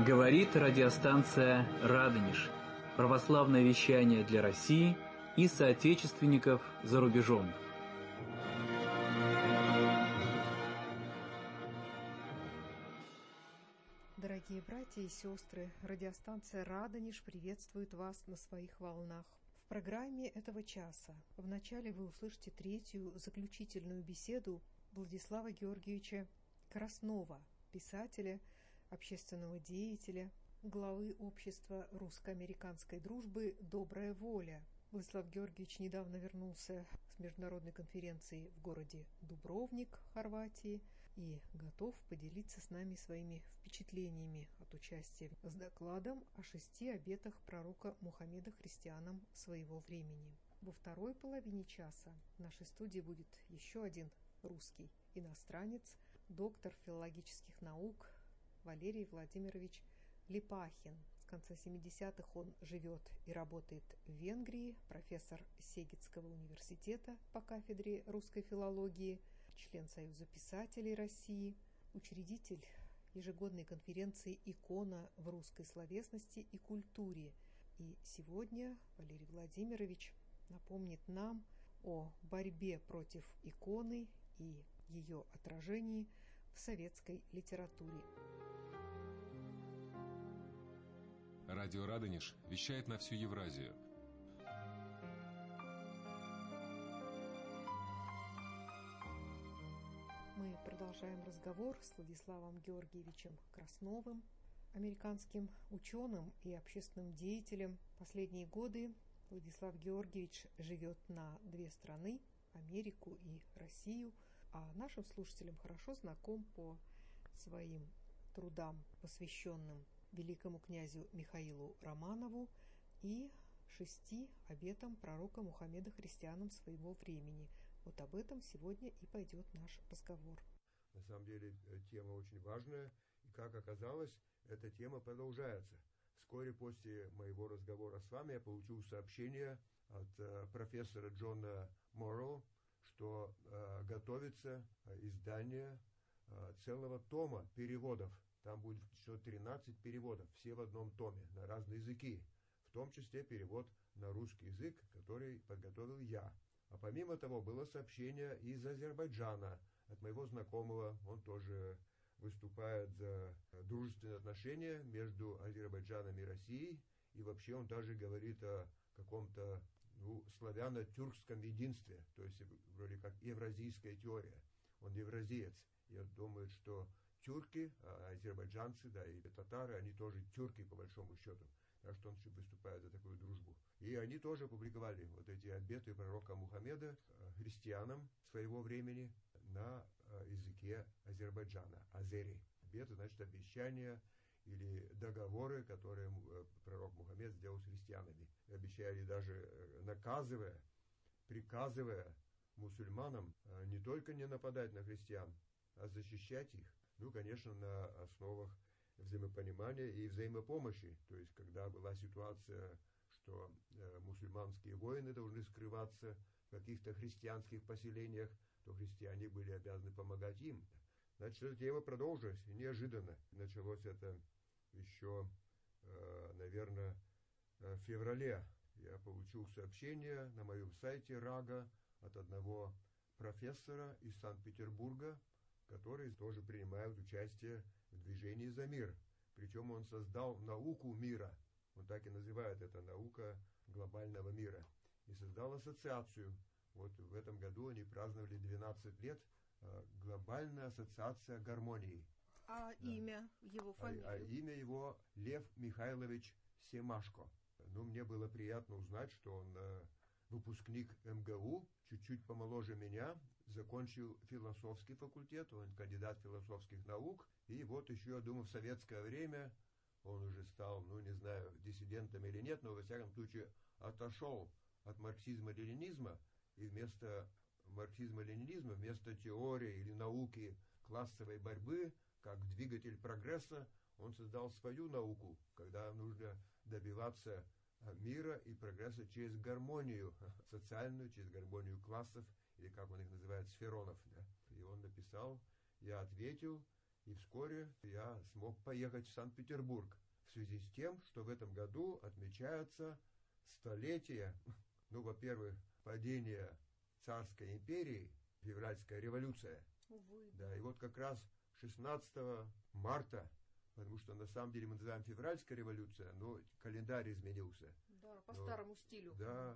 Говорит радиостанция «Радонеж». Православное вещание для России и соотечественников за рубежом. Дорогие братья и сестры, радиостанция «Радонеж» приветствует вас на своих волнах. В программе этого часа вначале вы услышите третью, заключительную беседу Владислава Георгиевича Краснова, писателя, общественного деятеля, главы общества русско-американской дружбы «Добрая воля». Владислав Георгиевич недавно вернулся с международной конференции в городе Дубровник, Хорватии, и готов поделиться с нами своими впечатлениями от участия с докладом о 6 обетах пророка Мухаммеда христианам своего времени. Во второй половине часа в нашей студии будет еще один русский иностранец, доктор филологических наук Валерий Владимирович Липахин. С конца 70-х он живет и работает в Венгрии, профессор Сегедского университета по кафедре русской филологии, член Союза писателей России, учредитель ежегодной конференции «Икона в русской словесности и культуре». И сегодня Валерий Владимирович напомнит нам о борьбе против иконы и ее отражении в советской литературе. Радио «Радонеж» вещает на всю Евразию. Мы продолжаем разговор с Владиславом Георгиевичем Красновым, американским ученым и общественным деятелем. Последние годы Владислав Георгиевич живет на 2 страны – Америку и Россию, а нашим слушателям хорошо знаком по своим трудам, посвященным великому князю Михаилу Романову и 6 обетам пророка Мухаммеда христианам своего времени. Вот об этом сегодня и пойдет наш разговор. На самом деле тема очень важная, и, как оказалось, эта тема продолжается. Вскоре после моего разговора с вами я получил сообщение от профессора Джона Морроу, что готовится издание целого тома переводов. Там будет еще 13 переводов, все в одном томе, на разные языки, в том числе перевод на русский язык, который подготовил я. А помимо того, было сообщение из Азербайджана от моего знакомого. Он тоже выступает за дружественные отношения между Азербайджаном и Россией. И вообще он даже говорит о каком-то славяно-тюркском единстве, то есть вроде как евразийская теория. Он евразиец. Я думаю, что тюрки, азербайджанцы, да, и татары, они тоже тюрки по большому счету. Так что он выступает за такую дружбу. И они тоже опубликовали вот эти обеты пророка Мухаммеда христианам своего времени на языке Азербайджана, азери. Обеты, значит, обещания или договоры, которые пророк Мухаммед сделал с христианами. Обещали даже наказывая, приказывая мусульманам не только не нападать на христиан, а защищать их. Ну, конечно, на основах взаимопонимания и взаимопомощи. То есть, когда была ситуация, что мусульманские воины должны скрываться в каких-то христианских поселениях, то христиане были обязаны помогать им. Значит, эта тема продолжилась, и неожиданно. Началось это еще, наверное, в феврале. Я получил сообщение на моем сайте РАГА от одного профессора из Санкт-Петербурга, который тоже принимает участие в движении за мир. Причем он создал науку мира. Он так и называет это, наука глобального мира. И создал ассоциацию. Вот в этом году они праздновали 12 лет. Глобальная ассоциация гармонии. А да. Имя его, фамилия? Имя его Лев Михайлович Семашко. Ну, мне было приятно узнать, что он выпускник МГУ, чуть-чуть помоложе меня, закончил философский факультет, он кандидат философских наук, и вот еще, я думаю, в советское время он уже стал, ну, не знаю, диссидентом или нет, но, во всяком случае, отошел от марксизма-ленинизма, и вместо марксизма-ленинизма, вместо теории или науки классовой борьбы, как двигатель прогресса, он создал свою науку, когда нужно добиваться мира и прогресса через гармонию социальную, через гармонию классов, или как он их называет, сферонов. Да? И он написал, я ответил, И вскоре я смог поехать в Санкт-Петербург в связи с тем, что в этом году отмечается столетие, ну, во-первых, падения царской империи, февральская революция. Увы. Да, и вот как раз 16 марта, потому что на самом деле мы называем февральская революция, но календарь изменился. Да, по старому стилю. Да,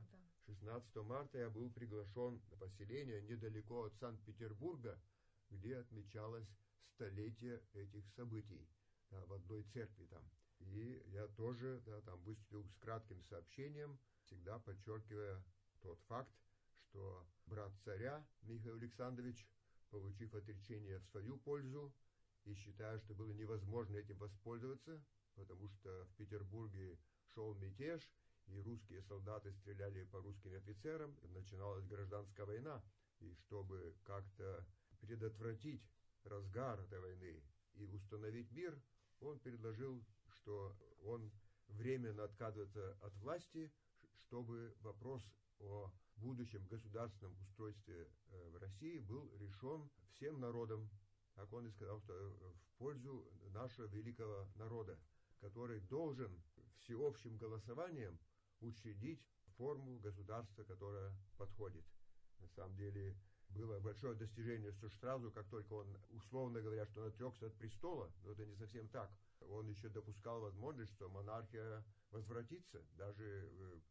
16 марта я был приглашен на поселение недалеко от Санкт-Петербурга, где отмечалось столетие этих событий, да, в одной церкви там. И я тоже, да, там выступил с кратким сообщением, всегда подчеркивая тот факт, что брат царя Михаил Александрович, получив отречение в свою пользу, и считая, что было невозможно этим воспользоваться, потому что в Петербурге шел мятеж, и русские солдаты стреляли по русским офицерам, и начиналась гражданская война. И чтобы как-то предотвратить разгар этой войны и установить мир, он предложил, что он временно отказывается от власти, чтобы вопрос о будущем государственном устройстве в России был решен всем народом. Так он и сказал, что в пользу нашего великого народа, который должен всеобщим голосованием учредить форму государства, которая подходит. На самом деле было большое достижение, что сразу, как только он, условно говоря, что он отрекся от престола, но это не совсем так, он еще допускал возможность, что монархия возвратится, даже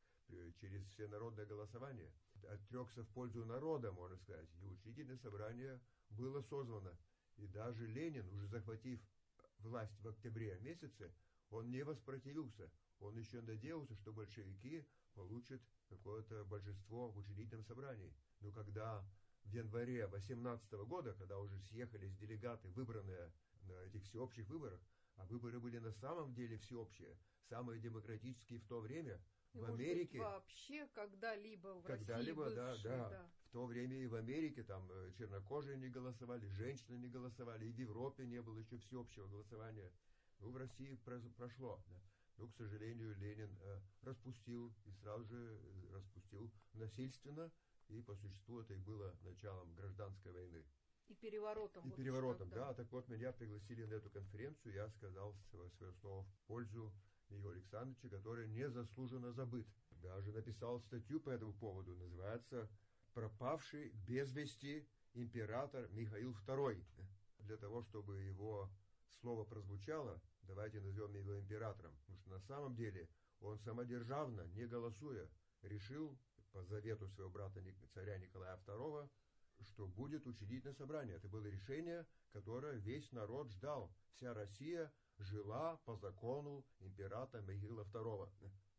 через всенародное голосование. Отрекся в пользу народа, можно сказать, и учредительное собрание было созвано. И даже Ленин, уже захватив власть в октябре месяце, он не воспротивился. Он еще надеялся, что большевики получат какое-то большинство в учредительном собрании. Но когда в январе 18 года, когда уже съехались делегаты, выбранные на этих всеобщих выборах, а выборы были на самом деле всеобщие, самые демократические в то время, и в Америке... вообще когда-либо в России бывшей, да. В то время и в Америке там чернокожие не голосовали, женщины не голосовали, и в Европе не было еще всеобщего голосования. Ну, в России прошло. Да. Но, к сожалению, Ленин распустил, и сразу же распустил насильственно, и по существу это и было началом гражданской войны. И переворотом. И вот переворотом, да. Так вот, меня пригласили на эту конференцию, я сказал свое слово в пользу Михаила Александровича, который незаслуженно забыт. Даже написал статью по этому поводу, называется «Пропавший без вести император Михаил II». Для того, чтобы его слово прозвучало, давайте назовем его императором, потому что на самом деле он самодержавно, не голосуя, решил по завету своего брата царя Николая II, что будет учредительное собрание. Это было решение, которое весь народ ждал. Вся Россия жила по закону императора Михаила II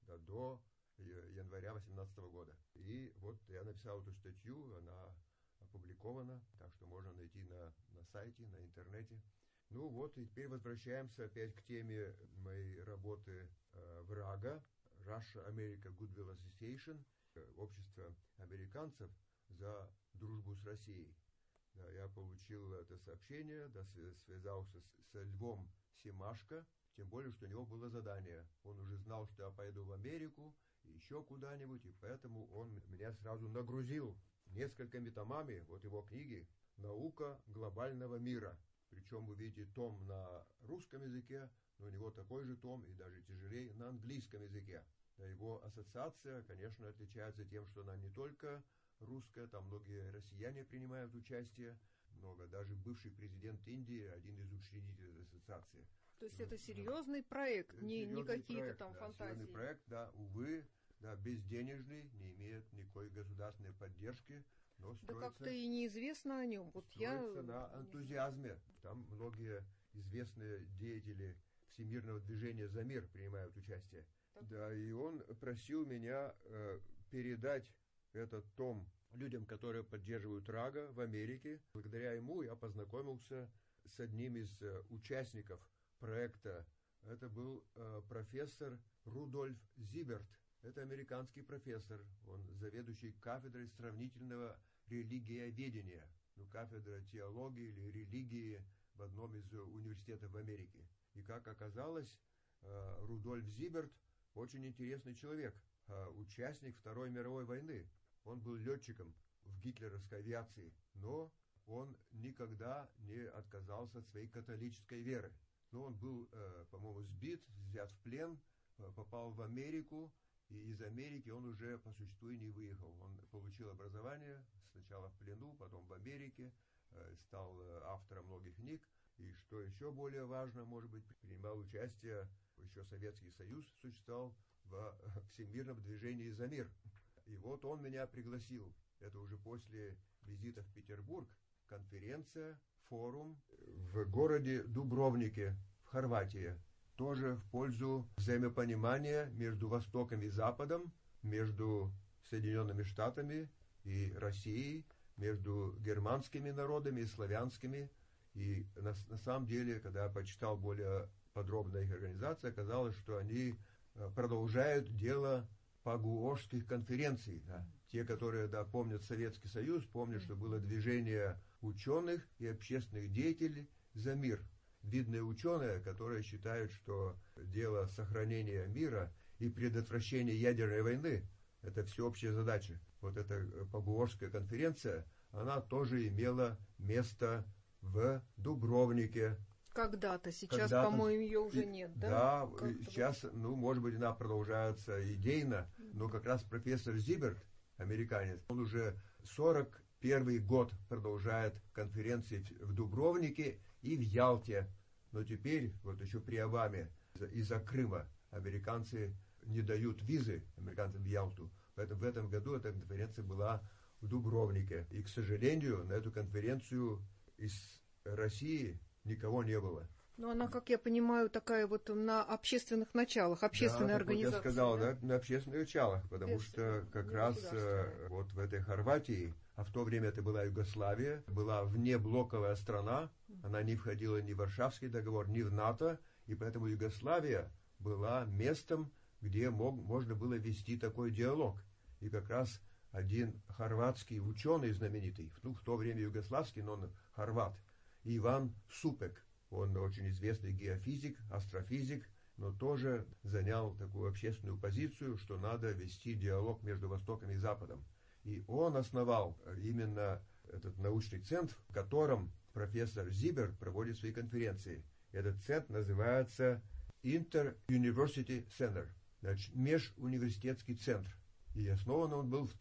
до января 18 года. И вот я написал эту статью, она опубликована, так что можно найти на сайте, на интернете. Ну вот, и теперь возвращаемся опять к теме моей работы в РАГА, Russia America Goodwill Association, общество американцев за дружбу с Россией. Да, я получил это сообщение, да, связался с Львом Семашко, тем более, что у него было задание. Он уже знал, что я поеду в Америку, еще куда-нибудь, и поэтому он меня сразу нагрузил несколькими томами, вот его книги «Наука глобального мира». Причем вы видите том на русском языке, но у него такой же том, и даже тяжелее, на английском языке. Да, его ассоциация, конечно, отличается тем, что она не только русская, там многие россияне принимают участие, много, даже бывший президент Индии, один из учредителей ассоциации. То есть это серьезный проект, не какие-то там фантазии. Серьезный проект, да, увы, да, безденежный, не имеет никакой государственной поддержки, но строится... Да как-то и неизвестно о нем. Вот строится на энтузиазме. Там многие известные деятели всемирного движения за мир принимают участие. Так. Да, и он просил меня передать этот том людям, которые поддерживают РАГА в Америке. Благодаря ему я познакомился с одним из участников проекта. Это был профессор Рудольф Зиберт. Это американский профессор. Он заведующий кафедрой сравнительного религиоведения. Ну, кафедра теологии или религии в одном из университетов в Америке. И как оказалось, Рудольф Зиберт очень интересный человек, участник Второй мировой войны. Он был летчиком в гитлеровской авиации, но он никогда не отказался от своей католической веры. Но он был, по-моему, сбит, взят в плен, попал в Америку, и из Америки он уже по существу и не выехал. Он получил образование сначала в плену, потом в Америке, стал автором многих книг. И что еще более важно, может быть, принимал участие, еще Советский Союз существовал, в всемирном движении «За мир». И вот он меня пригласил, это уже после визита в Петербург, конференция, форум в городе Дубровнике, в Хорватии. Тоже в пользу взаимопонимания между Востоком и Западом, между Соединенными Штатами и Россией, между германскими народами и славянскими. И на самом деле, когда я почитал более подробно их организацию, оказалось, что они продолжают дело пагуошских конференций. Да. Те, которые помнят Советский Союз, помнят, что было движение ученых и общественных деятелей за мир. Видные ученые, которые считают, что дело сохранения мира и предотвращения ядерной войны – это всеобщая задача. Вот эта пагуошская конференция, она тоже имела место в Дубровнике. Когда-то, сейчас, по-моему, ее уже нет, да? Да, сейчас, может быть, она продолжается идейно, но как раз профессор Зиберт, американец, он уже 41 год продолжает конференции в Дубровнике и в Ялте. Но теперь, вот еще при Обаме, из-за Крыма американцы не дают визы американцам в Ялту. Поэтому в этом году эта конференция была в Дубровнике. И, к сожалению, на эту конференцию из России никого не было. Но она, как я понимаю, такая вот на общественных началах, общественная организация. Вот я сказал, да, на общественных началах, потому что как раз вот в этой Хорватии, а в то время это была Югославия, была внеблоковая страна, она не входила ни в Варшавский договор, ни в НАТО, и поэтому Югославия была местом, где можно было вести такой диалог. И как раз один хорватский ученый знаменитый, в то время югославский, но он хорват, Иван Супек, он очень известный геофизик, астрофизик, но тоже занял такую общественную позицию, что надо вести диалог между Востоком и Западом. И он основал именно этот научный центр, в котором профессор Зиберт проводит свои конференции. Этот центр называется Inter-University Center, значит, межуниверситетский центр. И основан он был в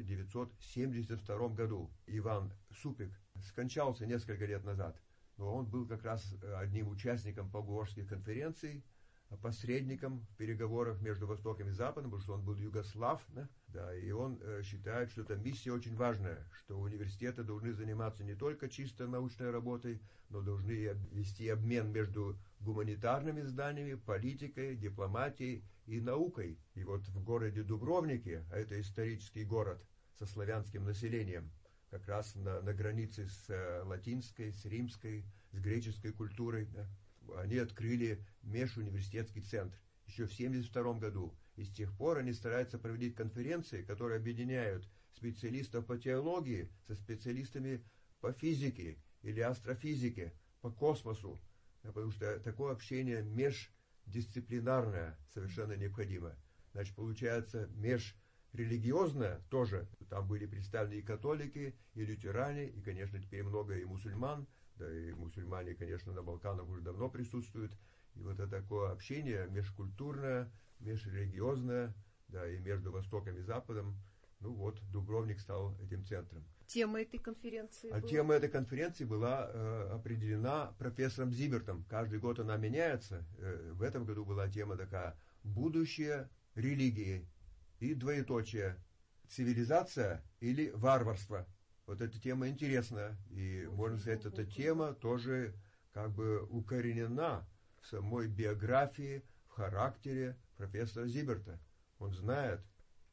1972 году. Иван Супек скончался несколько лет назад, но он был как раз одним участником пагуошских конференций, посредником в переговорах между Востоком и Западом, потому что он был югослав, да, и он считает, что эта миссия очень важная, что университеты должны заниматься не только чисто научной работой, но должны вести обмен между гуманитарными зданиями, политикой, дипломатией и наукой. И вот в городе Дубровнике, а это исторический город со славянским населением, как раз на границе с латинской, с римской, с греческой культурой, да, они открыли межуниверситетский центр еще в 1972 году. И с тех пор они стараются проводить конференции, которые объединяют специалистов по теологии со специалистами по физике или астрофизике, по космосу. Потому что такое общение междисциплинарное совершенно необходимо. Значит, получается межрелигиозное тоже. Там были представлены и католики, и лютеране, и, конечно, теперь много и мусульман. Да и мусульмане, конечно, на Балканах уже давно присутствуют. И вот это такое общение межкультурное, межрелигиозное, да, и между Востоком и Западом. Ну вот, Дубровник стал этим центром. Тема этой конференции была? Тема этой конференции была определена профессором Зибертом. Каждый год она меняется. В этом году была тема такая: «Будущее религии» и двоеточие: «Цивилизация или варварство». Вот эта тема интересная, и, можно сказать, эта тема тоже как бы укоренена в самой биографии, в характере профессора Зиберта. Он знает,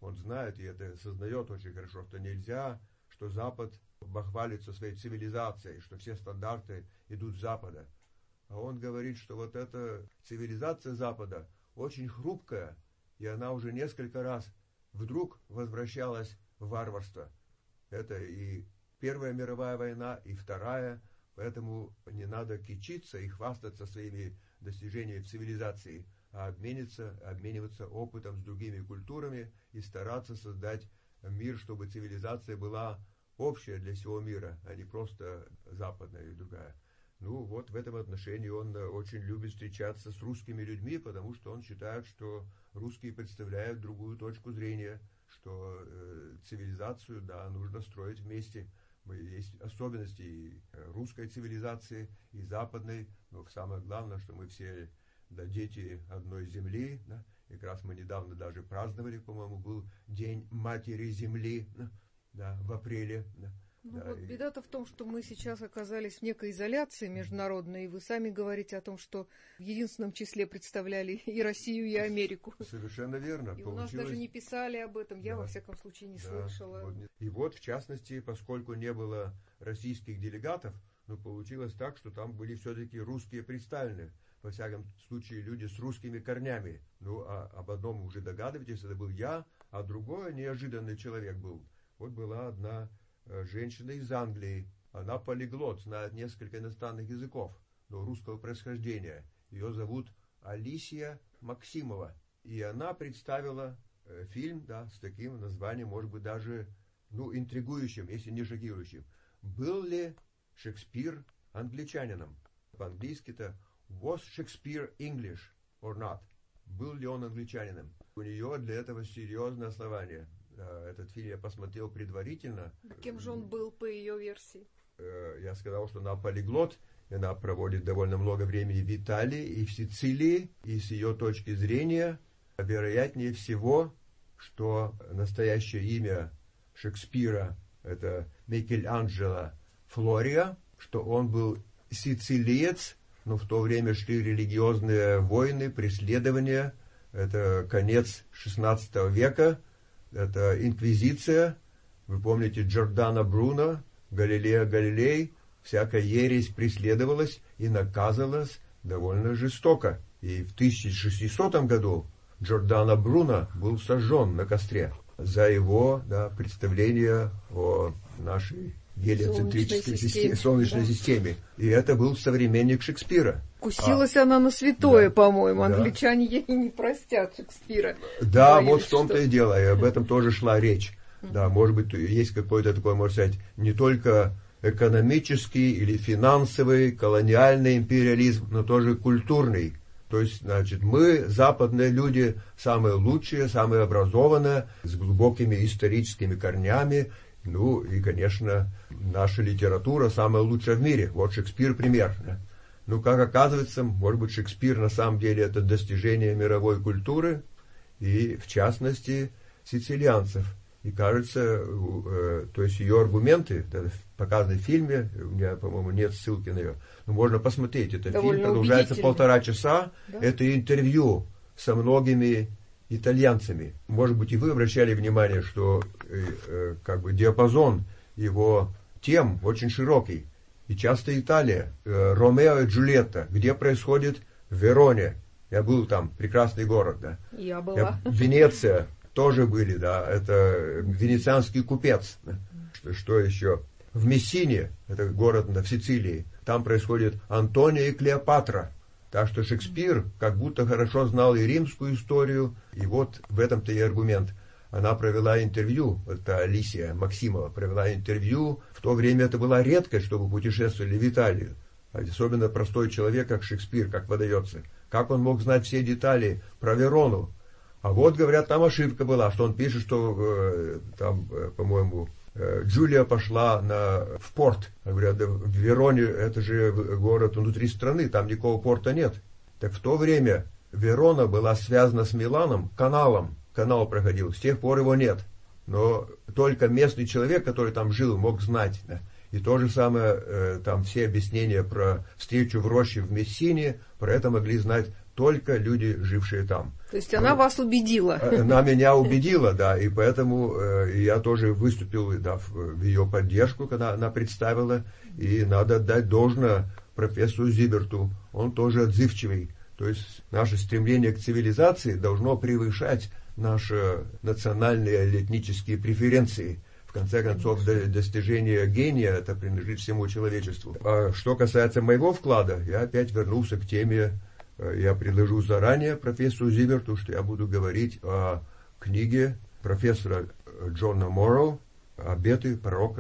и это сознает очень хорошо, что нельзя, что Запад бахвалится своей цивилизацией, что все стандарты идут с Запада. А он говорит, что вот эта цивилизация Запада очень хрупкая, и она уже несколько раз вдруг возвращалась в варварство. Это и Первая мировая война, и Вторая, поэтому не надо кичиться и хвастаться своими достижениями в цивилизации, а обмениваться опытом с другими культурами и стараться создать мир, чтобы цивилизация была общая для всего мира, а не просто западная и другая. Ну, вот в этом отношении он очень любит встречаться с русскими людьми, потому что он считает, что русские представляют другую точку зрения, что цивилизацию, да, нужно строить вместе. Есть особенности и русской цивилизации, и западной, но самое главное, что мы все, да, дети одной земли, да, и как раз мы недавно даже праздновали, по-моему, был День Матери Земли, да, в апреле, да. Ну Да, вот беда-то в том, что мы сейчас оказались в некой изоляции международной, и вы сами говорите о том, что в единственном числе представляли и Россию, и Америку. Совершенно верно. И у нас даже не писали об этом, я, да, во всяком случае, не слышала. Вот. И вот, в частности, поскольку не было российских делегатов, но получилось так, что там были все-таки русские представлены. Во всяком случае, люди с русскими корнями. Ну, а об одном уже догадываетесь, это был я, а другой неожиданный человек был. Вот была одна женщина из Англии. Она полиглот, знает несколько иностранных языков, но русского происхождения. Ее зовут Алисия Максимова. И она представила фильм, да, с таким названием, может быть, даже, ну, интригующим, если не шокирующим. Был ли Шекспир англичанином? По-английски-то Was Shakespeare English or not? Был ли он англичанином? У нее для этого серьезное основание. Этот фильм я посмотрел предварительно. Кем же он был по ее версии? Я сказал, что она полиглот. Она проводит довольно много времени в Италии и в Сицилии. И с ее точки зрения, вероятнее всего, что настоящее имя Шекспира – это Микеланджело Флорио, что он был сицилиец, но в то время шли религиозные войны, преследования. Это конец XVI века. Это инквизиция, вы помните Джордано Бруно, Галилео Галилей, всякая ересь преследовалась и наказывалась довольно жестоко. И в 1600 году Джордано Бруно был сожжен на костре за его, да, представление о нашей гелиоцентрической солнечной системе. И это был современник Шекспира. Кусилась она на святое, да, по-моему. Да. Англичане ей не простят Шекспира. Да, Говорили, вот в том-то и дело, и об этом тоже шла речь. Да, может быть, есть какой-то такой, можно сказать, не только экономический или финансовый, колониальный империализм, но тоже культурный. То есть, значит, мы, западные люди, самые лучшие, самые образованные, с глубокими историческими корнями. Ну, и, конечно, наша литература самая лучшая в мире. Вот Шекспир пример. Да? Ну, как оказывается, может быть, Шекспир на самом деле это достижение мировой культуры, и, в частности, сицилианцев. И кажется, то есть ее аргументы, показаны в фильме, у меня, по-моему, нет ссылки на ее, но можно посмотреть. Этот фильм продолжается 1,5 часа. Да? Это интервью со многими итальянцами. Может быть, и вы обращали внимание, что как бы диапазон его тем очень широкий. И часто Италия, Ромео и Джульетта, где происходит в Вероне. Я был там, прекрасный город, да. Я была. Венеция тоже были, да. Это венецианский купец. Да? Что еще? В Мессине, это город в Сицилии, там происходит Антония и Клеопатра. Так что Шекспир как будто хорошо знал и римскую историю, и вот в этом-то и аргумент. Она провела интервью, это Алисия Максимова, провела интервью. В то время это была редкость, чтобы путешествовали в Италию. Особенно простой человек, как Шекспир, как выдается. Как он мог знать все детали про Верону? А вот, говорят, там ошибка была, что он пишет, что там, по-моему, Джулия пошла в порт. Говорят, да, в Вероне, это же город внутри страны, там никакого порта нет. Так в то время Верона была связана с Миланом каналом. Канал проходил, с тех пор его нет. Но только местный человек, который там жил, мог знать. Да? И то же самое, там все объяснения про встречу в роще в Мессине, про это могли знать только люди, жившие там. То есть она вас убедила? Она меня убедила, да, и поэтому я тоже выступил, да, в ее поддержку, когда она представила, и надо отдать должное профессору Зиберту, он тоже отзывчивый. То есть наше стремление к цивилизации должно превышать наши национальные или этнические преференции. В конце концов, достижение гения, это принадлежит всему человечеству. А что касается моего вклада, я опять вернулся к теме, я предложу заранее профессору Зиберту, что я буду говорить о книге профессора Джона Морроу «Обеты пророка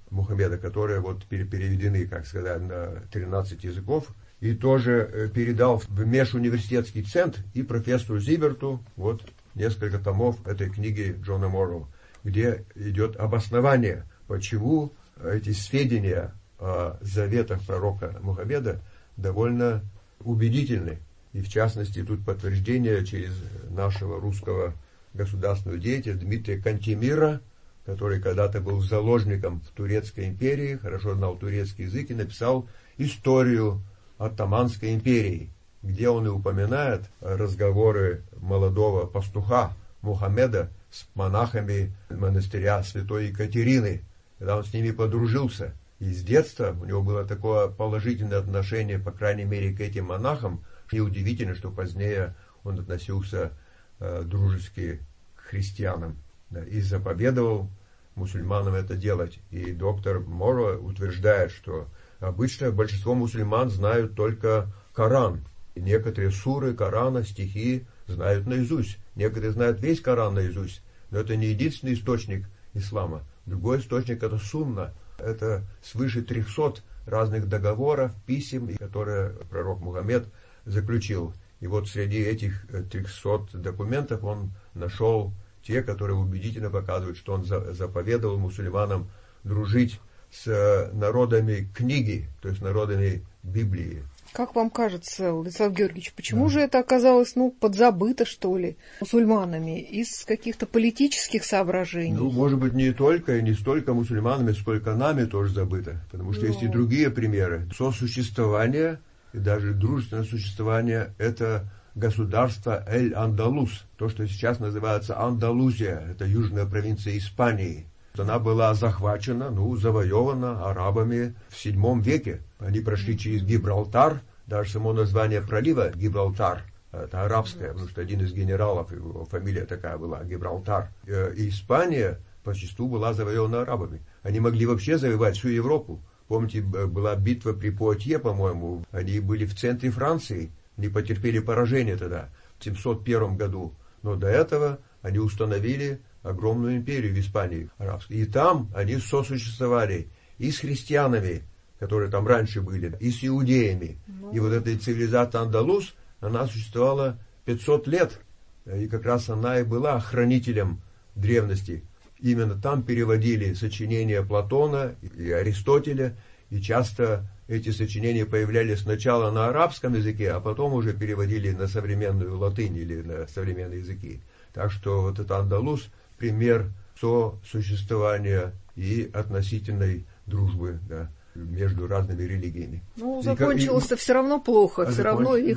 Мухаммеда, которые вот переведены, как сказать, на 13 языков, и тоже передал в межуниверситетский центр и профессору Зиберту вот несколько томов этой книги Джона Морроу, где идет обоснование, почему эти сведения о заветах пророка Мухаммеда довольно убедительны. И в частности, тут подтверждение через нашего русского государственного деятеля Дмитрия Кантемира, который когда-то был заложником в Турецкой империи, хорошо знал турецкий язык и написал историю Оттоманской империи, где он и упоминает разговоры молодого пастуха Мухаммеда с монахами монастыря святой Екатерины, когда он с ними подружился. И с детства у него было такое положительное отношение, по крайней мере, к этим монахам. Неудивительно, что позднее он относился дружески к христианам, да, и заповедовал мусульманам это делать. И доктор Морроу утверждает, что обычно большинство мусульман знают только Коран. И некоторые суры Корана, стихи знают наизусть. Некоторые знают весь Коран наизусть. Но это не единственный источник ислама. Другой источник — это сунна. Это свыше 300 разных договоров, писем, которые пророк Мухаммед заключил. И вот среди этих 300 документов он нашел те, которые убедительно показывают, что он заповедовал мусульманам дружить с народами книги, то есть народами Библии. Как вам кажется, Владислав Георгиевич, почему же это оказалось, подзабыто, что ли, мусульманами? Из каких-то политических соображений? Может быть, не только и не столько мусульманами, сколько нами тоже забыто. Потому что есть и другие примеры. Сосуществование и даже дружественное существование — это государство Эль-Андалус, то, что сейчас называется Андалузия, это южная провинция Испании. Она была захвачена, завоевана арабами в VII веке. Они прошли через Гибралтар, даже само название пролива Гибралтар, это арабское, потому что один из генералов, его фамилия такая была, Гибралтар. И Испания почти была завоевана арабами. Они могли вообще завоевать всю Европу. Помните, была битва при Пуатье, по-моему, они были в центре Франции, они потерпели поражение тогда, в 701 году. Но до этого они установили огромную империю в Испании арабской. И там они сосуществовали и с христианами, которые там раньше были, и с иудеями. И вот эта цивилизация Андалус, она существовала 500 лет. И как раз она и была хранителем древности. Именно там переводили сочинения Платона и Аристотеля, и часто эти сочинения появлялись сначала на арабском языке, а потом уже переводили на современную латынь или на современные языки. Так что вот это Андалус — пример сосуществования и относительной дружбы, да, между разными религиями. Закончилось-то все равно плохо, все равно их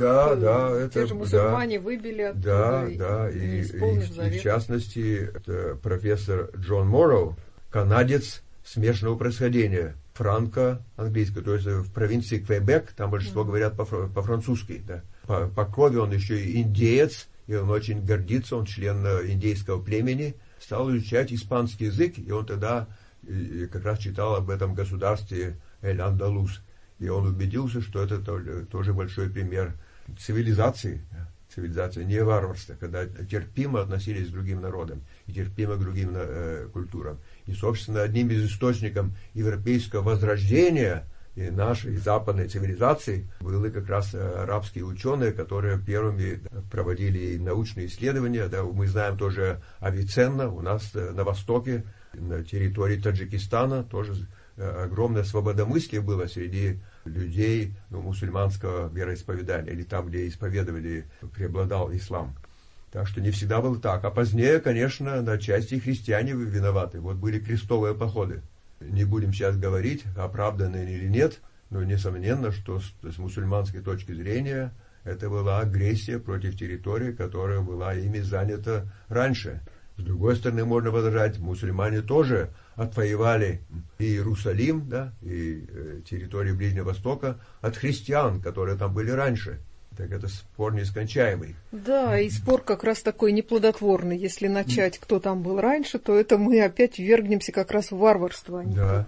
те же мусульмане выбили оттуда. И в частности, это профессор Джон Морроу, канадец смешанного происхождения, франко-английского, то есть в провинции Квебек, там большинство говорят по-французски. Да. По крови он еще и индеец, и он очень гордится, он член индейского племени, стал изучать испанский язык, и он тогда как раз читал об этом государстве Эль-Андалус. И он убедился, что это тоже большой пример цивилизации. Цивилизация, не варварство, когда терпимо относились к другим народам и терпимо к другим культурам. И, собственно, одним из источников европейского возрождения и нашей западной цивилизации были как раз арабские ученые, которые первыми проводили научные исследования. Да, мы знаем тоже Авиценна, у нас на востоке, на территории Таджикистана, тоже огромное свободомыслие было среди людей мусульманского вероисповедания, или там, где исповедовали, преобладал ислам. Так что не всегда было так. А позднее, конечно, на части христиане виноваты. Вот были крестовые походы. Не будем сейчас говорить, оправданы они или нет, но несомненно, что с мусульманской точки зрения это была агрессия против территории, которая была ими занята раньше. С другой стороны, можно возражать, мусульмане тоже отвоевали и Иерусалим, да, и территорию Ближнего Востока от христиан, которые там были раньше. Так это спор нескончаемый. Да, и спор как раз такой неплодотворный. Если начать, кто там был раньше, то это мы опять ввергнемся как раз в варварство. Да,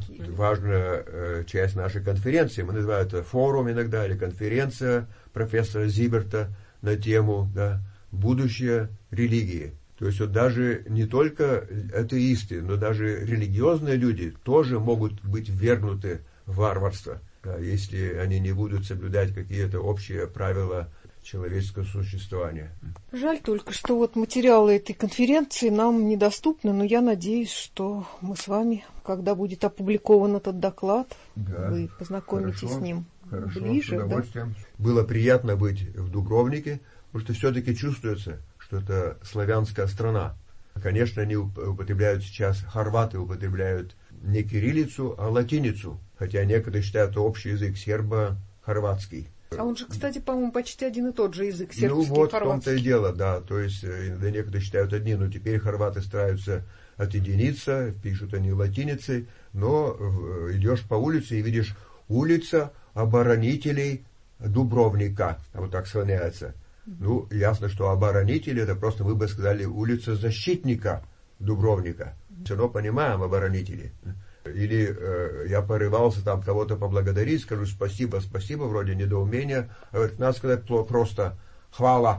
важная часть нашей конференции. Мы называем это форум иногда, или конференция профессора Зиберта на тему, да, будущее религии. То есть вот даже не только атеисты, но даже религиозные люди тоже могут быть ввергнуты в варварство, если они не будут соблюдать какие-то общие правила человеческого существования. Жаль только, что вот материалы этой конференции нам недоступны, но я надеюсь, что мы с вами, когда будет опубликован этот доклад, вы познакомитесь с ним ближе. С удовольствием. Да? Было приятно быть в Дубровнике, потому что все-таки чувствуется, что это славянская страна. Конечно, они употребляют сейчас, хорваты употребляют не кириллицу, а латиницу, хотя некоторые считают, что общий язык сербо-хорватский. А он же, кстати, по-моему, почти один и тот же язык, сербский и вот хорватский. в том-то и дело, да. То есть, иногда некоторые считают одни, но теперь хорваты стараются отъединиться, пишут они латиницей, но идешь по улице и видишь улица оборонителей Дубровника, вот так склоняется. Ну, ясно, что оборонители, это просто, мы бы сказали, улица защитника Дубровника. Все равно понимаем оборонители. Или я порывался там кого-то поблагодарить, скажу спасибо, вроде недоумения. Говорит, надо сказать просто хвала.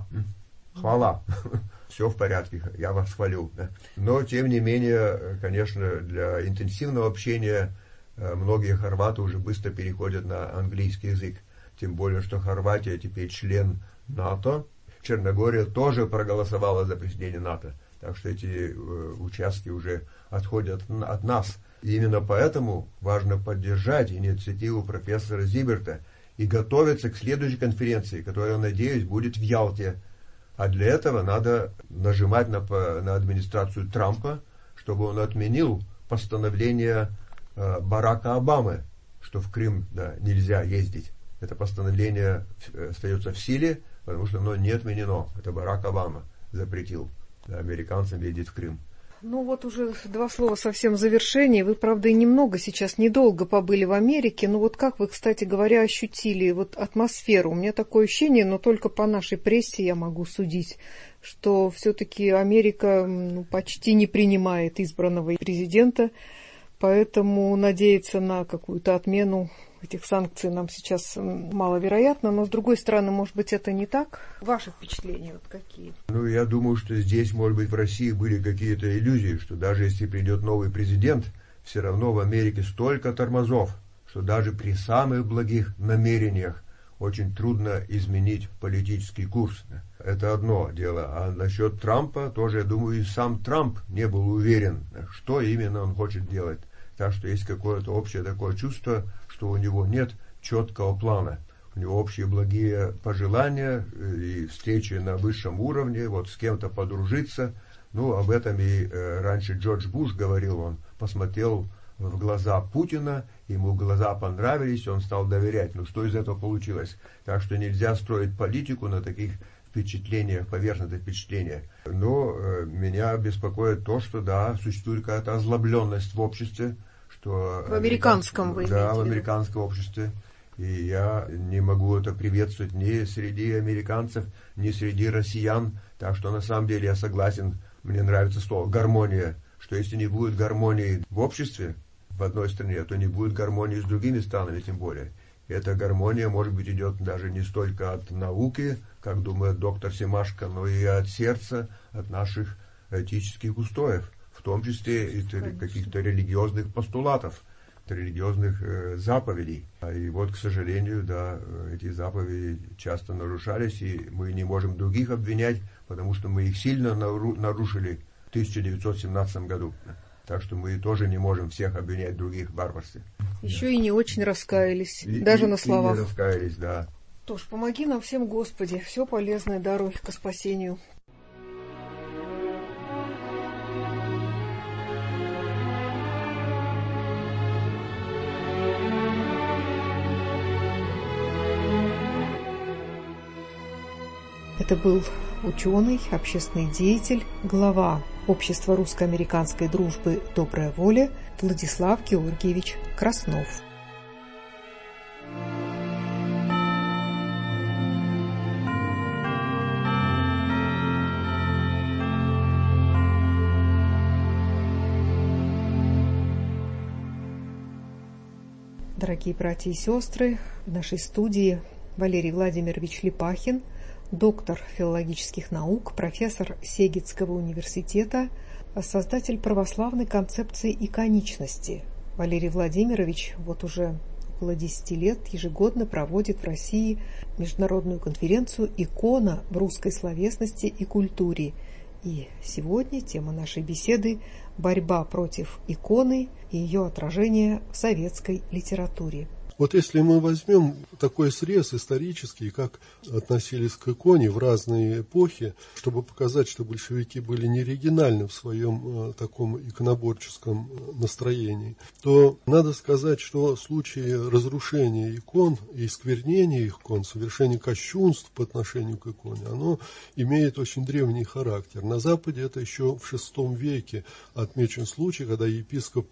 Все в порядке, я вас хвалю. Но, тем не менее, конечно, для интенсивного общения многие хорваты уже быстро переходят на английский язык. Тем более, что Хорватия теперь член НАТО. Черногория тоже проголосовала за присоединение НАТО. Так что эти участки уже отходят от нас. И именно поэтому важно поддержать инициативу профессора Зиберта и готовиться к следующей конференции, которая, я надеюсь, будет в Ялте. А для этого надо нажимать на администрацию Трампа, чтобы он отменил постановление Барака Обамы, что в Крым нельзя ездить. Это постановление остается в силе, потому что оно не отменено. Это Барак Обама запретил американцам ездить в Крым. Ну вот уже два слова совсем в завершении. Вы, правда, и немного сейчас, недолго побыли в Америке. Но вот как вы, кстати говоря, ощутили вот атмосферу? У меня такое ощущение, но только по нашей прессе я могу судить, что все-таки Америка почти не принимает избранного президента, поэтому надеяться на какую-то отмену этих санкций нам сейчас маловероятно, но с другой стороны, может быть, это не так? Ваши впечатления вот какие? Ну, я думаю, что здесь, может быть, в России были какие-то иллюзии, что даже если придет новый президент, все равно в Америке столько тормозов, что даже при самых благих намерениях очень трудно изменить политический курс. Это одно дело. А насчет Трампа тоже, я думаю, и сам Трамп не был уверен, что именно он хочет делать. Так что есть какое-то общее такое чувство, что у него нет четкого плана. У него общие благие пожелания и встречи на высшем уровне, вот с кем-то подружиться. Ну, об этом и раньше Джордж Буш говорил, он посмотрел в глаза Путина, ему глаза понравились, он стал доверять. Ну, что из этого получилось? Так что нельзя строить политику на таких впечатлениях, поверхностных впечатлениях. Но меня беспокоит то, что, да, существует какая-то озлобленность в обществе, что... В американском вы имеете в виду? Да, в американском обществе. И я не могу это приветствовать ни среди американцев, ни среди россиян. Так что, на самом деле, я согласен, мне нравится слово «гармония», что если не будет гармонии в обществе, в одной стране, то не будет гармонии с другими странами, тем более. И эта гармония, может быть, идет даже не столько от науки, как думает доктор Семашко, но и от сердца, от наших этических устоев, в том числе и каких-то религиозных постулатов, религиозных заповедей. И вот, к сожалению, да, эти заповеди часто нарушались, и мы не можем других обвинять, потому что мы их сильно нарушили в 1917 году. Так что мы тоже не можем всех обвинять других в варварстве. Еще и не очень раскаялись, даже на словах. И не раскаялись, да. Что ж, помоги нам всем, Господи, все полезное даруй ко спасению. Это был ученый, общественный деятель, глава Общества русско-американской дружбы «Добрая воля» Владислав Георгиевич Краснов. Дорогие братья и сестры, в нашей студии Валерий Владимирович Липахин, доктор филологических наук, профессор Сегетского университета, создатель православной концепции иконичности. Валерий Владимирович вот уже около 10 лет ежегодно проводит в России международную конференцию «Икона в русской словесности и культуре». И сегодня тема нашей беседы – борьба против иконы и ее отражение в советской литературе. Вот если мы возьмем такой срез исторический, как относились к иконе в разные эпохи, чтобы показать, что большевики были не оригинальны в своем таком иконоборческом настроении, то надо сказать, что в случае разрушения икон и сквернения икон, совершения кощунств по отношению к иконе, оно имеет очень древний характер. На Западе это еще в VI веке отмечен случай, когда епископ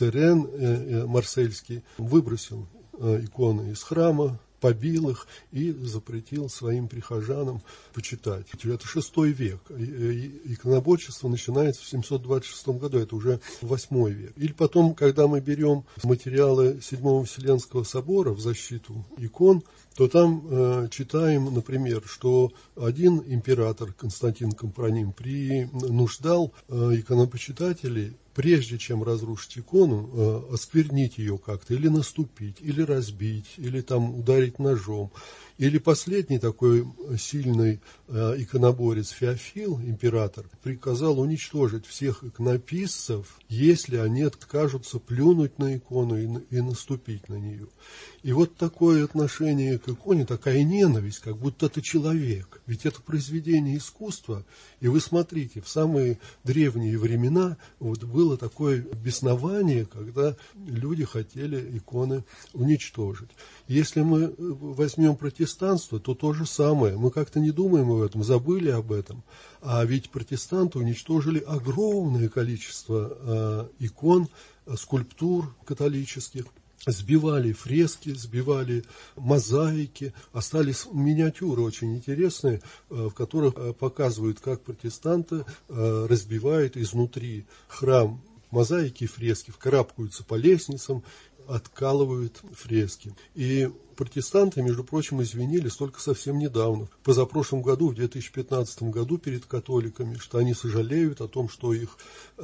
Серен Марсельский выбросил иконы из храма, побил их и запретил своим прихожанам почитать. Это VI век. Иконоборчество начинается в 726 году, это уже 8 век. Или потом, когда мы берем материалы Седьмого Вселенского собора в защиту икон, то там читаем, например, что один император Константин Компроним принуждал иконопочитателей, прежде чем разрушить икону, осквернить ее как-то, или наступить, или разбить, или там ударить ножом. Или последний такой сильный иконоборец Феофил, император, приказал уничтожить всех иконописцев, если они откажутся плюнуть на икону и наступить на нее. И вот такое отношение к иконе, такая ненависть, как будто это человек. Ведь это произведение искусства. И вы смотрите, в самые древние времена вот было такое беснование, когда люди хотели иконы уничтожить. Если мы возьмем протестанство, то то же самое. Мы как-то не думаем об этом, забыли об этом. А ведь протестанты уничтожили огромное количество икон, скульптур католических. Сбивали фрески, сбивали мозаики, остались миниатюры очень интересные, в которых показывают, как протестанты разбивают изнутри храм мозаики и фрески, вкарабкаются по лестницам, откалывают фрески. И протестанты, между прочим, извинились только совсем недавно, в позапрошлом году, в 2015 году, перед католиками, что они сожалеют о том, что их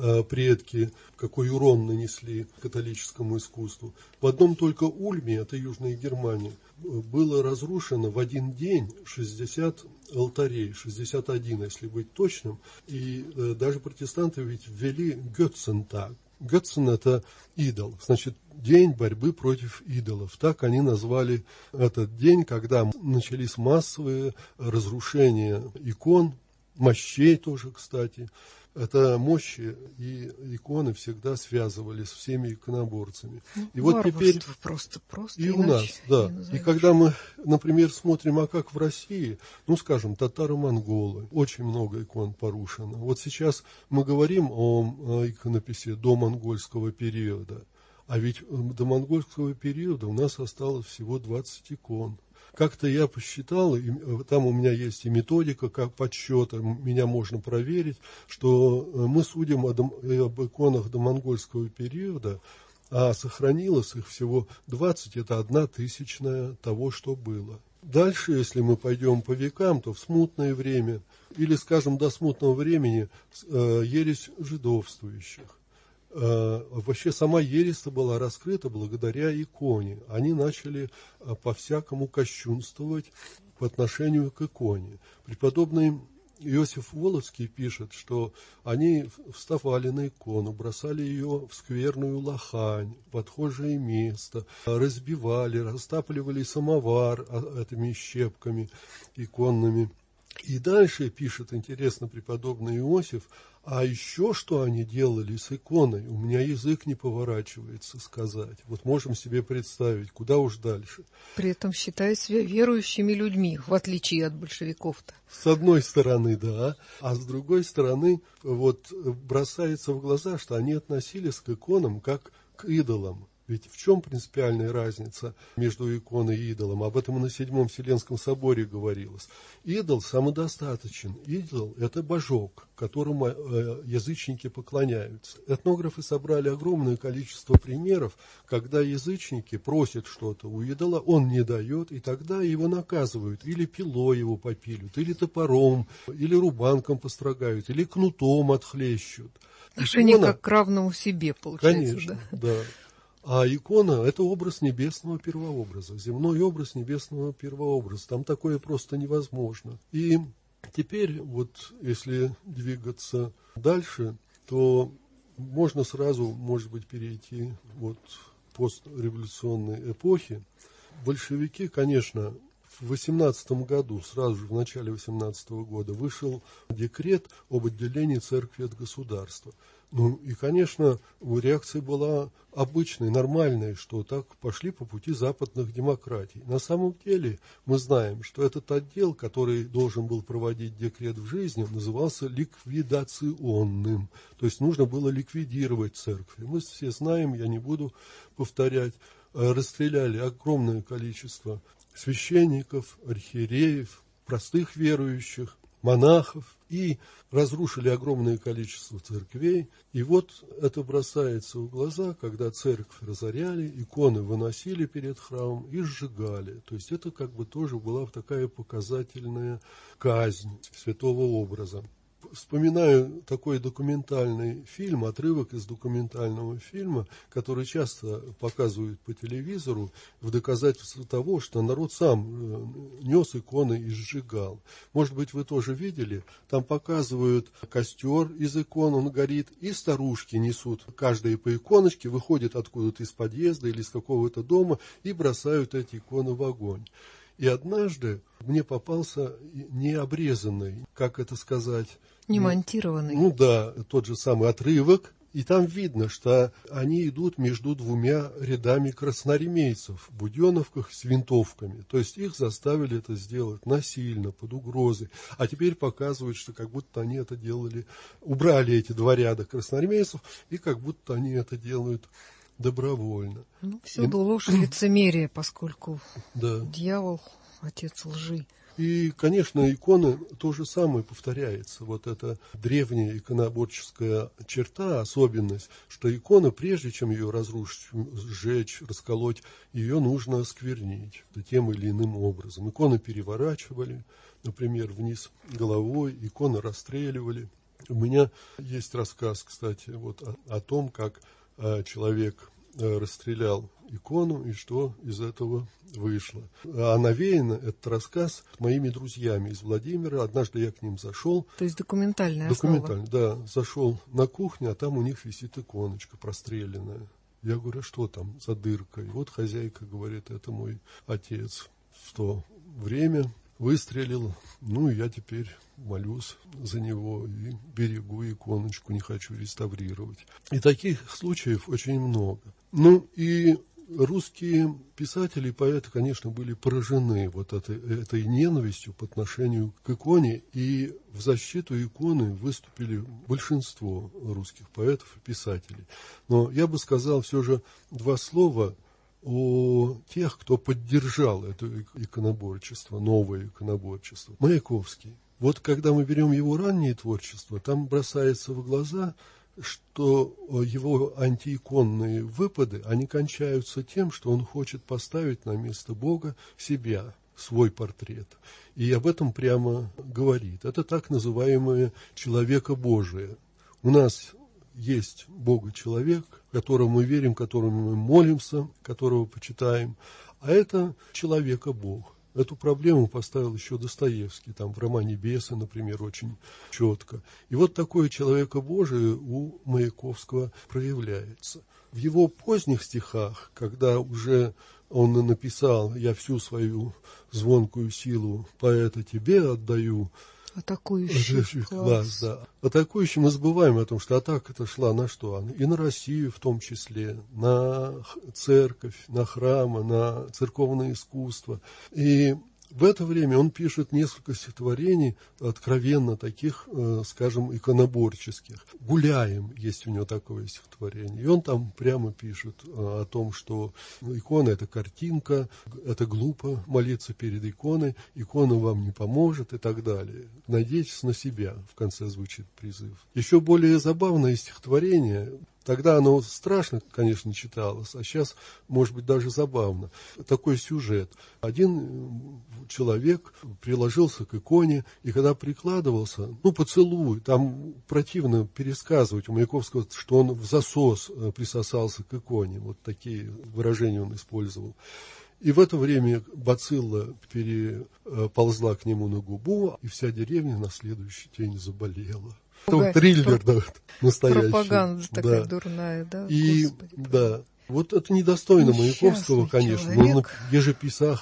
предки какой урон нанесли католическому искусству. В одном только Ульме, это Южная Германия, было разрушено в один день 60 алтарей, 61, если быть точным, и даже протестанты ведь ввели Götzentag. Götzen – это идол, значит, день борьбы против идолов. Так они назвали этот день, когда начались массовые разрушения икон, мощей тоже, кстати. Это мощи и иконы всегда связывались с всеми иконоборцами. И вот теперь просто и у нас, да. И когда мы, например, смотрим, а как в России, ну, скажем, татаро-монголы, очень много икон порушено. Вот сейчас мы говорим о иконописи до монгольского периода, а ведь до монгольского периода у нас осталось всего 20 икон. Как-то я посчитал, там у меня есть и методика, как подсчета, меня можно проверить, что мы судим об иконах до монгольского периода, а сохранилось их всего 20, это 1/1000 того, что было. Дальше, если мы пойдем по векам, то в смутное время, или, скажем, до смутного времени, ересь жидовствующих. Вообще сама ересь была раскрыта благодаря иконе. Они начали по-всякому кощунствовать по отношению к иконе. Преподобный Иосиф Волоцкий пишет, что они вставали на икону, бросали ее в скверную лохань, в отхожее место, разбивали, растапливали самовар этими щепками иконными. И дальше пишет, интересно, преподобный Иосиф, а еще что они делали с иконой, у меня язык не поворачивается сказать. Вот можем себе представить, куда уж дальше. При этом считая себя верующими людьми, в отличие от большевиков-то. С одной стороны, да, а с другой стороны, вот бросается в глаза, что они относились к иконам как к идолам. Ведь в чем принципиальная разница между иконой и идолом? Об этом и на Седьмом Вселенском соборе говорилось. Идол самодостаточен. Идол – это божок, которому язычники поклоняются. Этнографы собрали огромное количество примеров, когда язычники просят что-то у идола, он не дает, и тогда его наказывают. Или пилой его попилют, или топором, или рубанком построгают, или кнутом отхлещут. Отношение как к равному себе, получается. Конечно, да. А икона – это образ небесного первообраза, земной образ небесного первообраза. Там такое просто невозможно. И теперь, вот если двигаться дальше, то можно сразу, может быть, перейти вот к постреволюционной эпохе. Большевики, конечно, в 18 году, сразу же в начале 18 года, вышел декрет об отделении церкви от государства. Ну и, конечно, реакция была обычной, нормальной, что так пошли по пути западных демократий. На самом деле мы знаем, что этот отдел, который должен был проводить декрет в жизни, назывался ликвидационным. То есть нужно было ликвидировать церкви. Мы все знаем, я не буду повторять, расстреляли огромное количество священников, архиереев, простых верующих, монахов, и разрушили огромное количество церквей. И вот это бросается в глаза, когда церковь разоряли, иконы выносили перед храмом и сжигали. То есть это как бы тоже была такая показательная казнь святого образа. Вспоминаю такой документальный фильм, отрывок из документального фильма, который часто показывают по телевизору в доказательство того, что народ сам нес иконы и сжигал. Может быть, вы тоже видели, там показывают костер из икон, он горит, и старушки несут, каждая по иконочке, выходит откуда-то из подъезда или из какого-то дома и бросают эти иконы в огонь. И однажды мне попался необрезанный, как это сказать? Не монтированный. Ну да, тот же самый отрывок. И там видно, что они идут между двумя рядами красноармейцев в буденовках с винтовками. То есть их заставили это сделать насильно, под угрозой. А теперь показывают, что как будто они это делали, убрали эти два ряда красноармейцев, и как будто они это делают добровольно. Ну, всюду ложь и лицемерие, поскольку да. Дьявол – отец лжи. И, конечно, иконы то же самое повторяется. Вот эта древняя иконоборческая черта, особенность, что икона, прежде чем ее разрушить, сжечь, расколоть, ее нужно осквернить тем или иным образом. Иконы переворачивали, например, вниз головой, иконы расстреливали. У меня есть рассказ, кстати, вот о том, как человек расстрелял икону и что из этого вышло. А навеяно этот рассказ моими друзьями из Владимира. Однажды я к ним зашел. То есть документальная Документально, да. Зашел на кухню, а там у них висит иконочка простреленная. Я говорю, а что там за дырка? И вот хозяйка говорит, это мой отец в то время выстрелил. Ну, и я теперь молюсь за него и берегу иконочку, не хочу реставрировать. И таких случаев очень много. Ну, и русские писатели и поэты, конечно, были поражены вот этой ненавистью по отношению к иконе, и в защиту иконы выступили большинство русских поэтов и писателей. Но я бы сказал все же два слова о тех, кто поддержал это иконоборчество, новое иконоборчество. Маяковский. Вот когда мы берем его раннее творчество, там бросается в глаза, что его антииконные выпады, они кончаются тем, что он хочет поставить на место Бога себя, свой портрет. И об этом прямо говорит. Это так называемое человека Божие. У нас есть Бога-человек, которому мы верим, которому мы молимся, которого почитаем, а это человека-Бог. Эту проблему поставил еще Достоевский, там в романе «Бесы», например, очень четко. И вот такое человека Божие у Маяковского проявляется. В его поздних стихах, когда уже он написал «Я всю свою звонкую силу поэта тебе отдаю», атакующий класс. Да. Атакующий мы забываем о том, что атака-то шла на что? И на Россию в том числе, на церковь, на храмы, на церковное искусство. И В это время он пишет несколько стихотворений, откровенно таких, скажем, иконоборческих. «Гуляем» есть у него такое стихотворение. И он там прямо пишет о том, что икона – это картинка, это глупо молиться перед иконой, икона вам не поможет и так далее. Надейтесь на себя, в конце звучит призыв. Еще более забавное стихотворение. Тогда оно страшно, конечно, читалось, а сейчас, может быть, даже забавно. Такой сюжет. Один человек приложился к иконе, и когда прикладывался, поцелуй, там противно пересказывать у Маяковского, что он в засос присосался к иконе. Вот такие выражения он использовал. И в это время бацилла переползла к нему на губу, и вся деревня на следующий день заболела. Это триллер, да, настоящий. Пропаганда такая дурная, да? И, Господи, да, вот это недостойно Маяковского, конечно. Он ежеписах,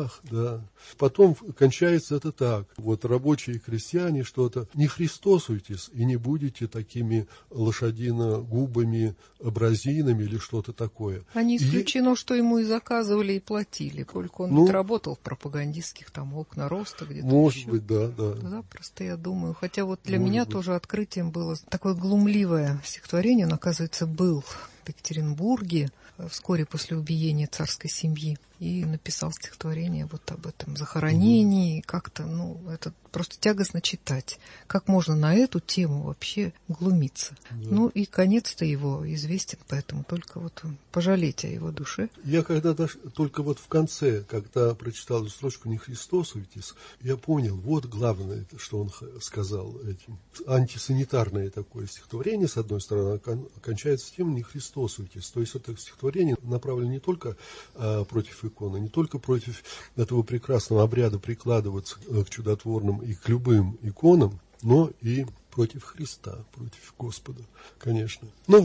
да. Потом кончается это так. Вот рабочие и крестьяне что-то. Не христосуйтесь и не будете такими лошадино-губами, абразинами или что-то такое. А не исключено, что ему и заказывали, и платили. Только он работал в пропагандистских там окна роста где-то. Может быть, да. Да, просто я думаю. Хотя вот для меня тоже открытием было такое глумливое стихотворение. Он, оказывается, был в Екатеринбурге вскоре после убиения царской семьи и написал стихотворение вот об этом захоронении. И как-то, это просто тягостно читать. Как можно на эту тему вообще глумиться? Да. И конец-то его известен, поэтому только вот пожалеть о его душе. Я когда только вот в конце, когда прочитал эту строчку «Не христосуйтесь», я понял, вот главное, что он сказал этим. Антисанитарное такое стихотворение, с одной стороны, окончается тем «Не христосуйтесь». То есть это стихотворение направлено не только против иконы, не только против этого прекрасного обряда прикладываться к чудотворным и к любым иконам, но и против Христа, против Господа, конечно.